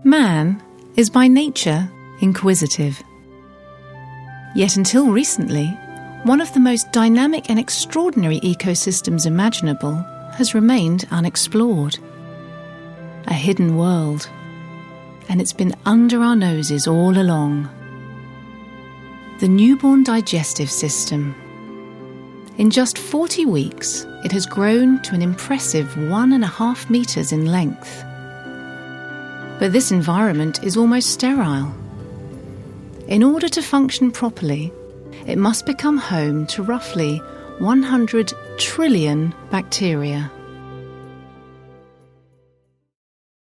Man is by nature inquisitive. Yet until recently, one of the most dynamic and extraordinary ecosystems imaginable has remained unexplored. A hidden world. And it's been under our noses all along. The newborn digestive system. In just 40 weeks, it has grown to an impressive 1.5 meters in length. But this environment is almost sterile. In order to function properly, it must become home to roughly 100 trillion bacteria.